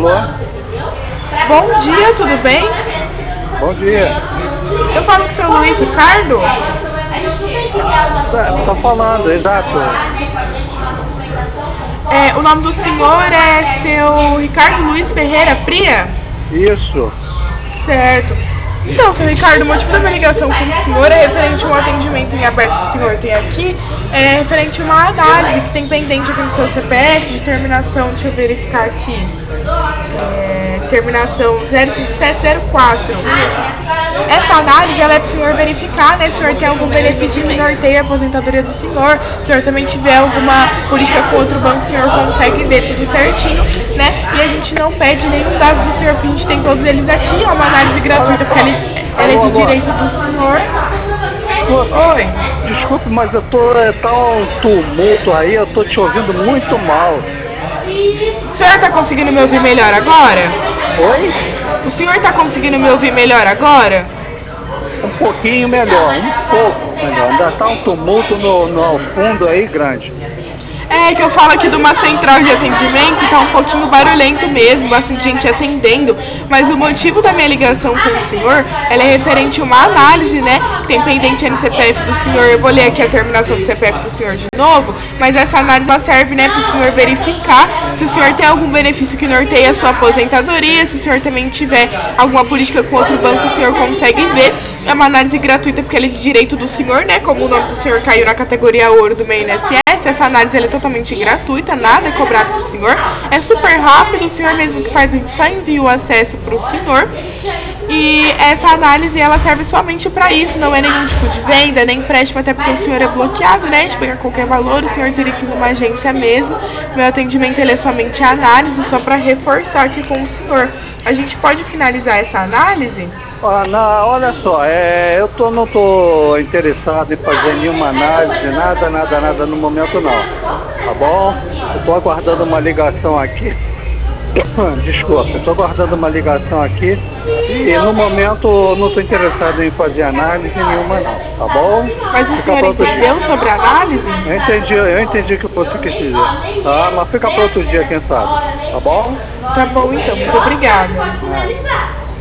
Alô? Bom dia, tudo bem? Bom dia. Eu falo com o seu Luiz Ricardo? Tá falando, exato. O nome do senhor é seu Ricardo Luiz Ferreira Fria? Isso. Certo. Então, seu Ricardo, o motivo da minha ligação com o senhor é referente a um atendimento em aberto que o senhor tem aqui, é referente a uma análise que tem pendente aqui no seu CPF de terminação, deixa eu verificar aqui, terminação 05704. Essa análise ela é para o senhor verificar, né, se o senhor tem algum benefício que norteia a aposentadoria do senhor, se o senhor também tiver alguma política com outro banco, o senhor consegue ver tudo certinho, né, e a gente não pede nenhum dado do senhor, porque a gente tem todos eles aqui, é uma análise gratuita, porque ela é de direito do senhor. Oi. Desculpe, mas tá um tumulto aí, eu tô te ouvindo muito mal. O senhor tá conseguindo me ouvir melhor agora? Oi? O senhor tá conseguindo me ouvir melhor agora? Um pouquinho melhor, um pouco melhor. Ainda tá um tumulto no fundo aí grande. É que eu falo aqui de uma central de atendimento, tá um pouquinho barulhento mesmo, bastante gente atendendo, mas o motivo da minha ligação com o senhor, ela é referente a uma análise, né, que tem pendente no CPF do senhor. Eu vou ler aqui a terminação do CPF do senhor de novo, mas essa análise ela serve, né, para o senhor verificar se o senhor tem algum benefício que norteia a sua aposentadoria, se o senhor também tiver alguma política com outro banco, o senhor consegue ver. É uma análise gratuita porque ela é de direito do senhor, né, como o nome do senhor caiu na categoria ouro do meu INSS. Essa análise ela é totalmente gratuita, nada é cobrado do senhor, é super rápido, o senhor mesmo que faz, a gente só envia o acesso para o senhor. E essa análise ela serve somente para isso, não é nenhum tipo de venda, nem empréstimo, até porque o senhor é bloqueado, né, de pegar qualquer valor, o senhor teria que ir numa agência mesmo. Meu atendimento ele é somente a análise, só para reforçar aqui com o senhor. A gente pode finalizar essa análise? Olha só, eu não tô interessado em fazer nenhuma análise, nada no momento não, tá bom? Eu tô aguardando uma ligação aqui, desculpa, eu tô aguardando uma ligação aqui e no momento não tô interessado em fazer análise nenhuma não, tá bom? Mas o senhor entendeu sobre a análise? Eu entendi o que você quis dizer, tá? Mas fica para outro dia, quem sabe, tá bom? Tá bom então, muito obrigada.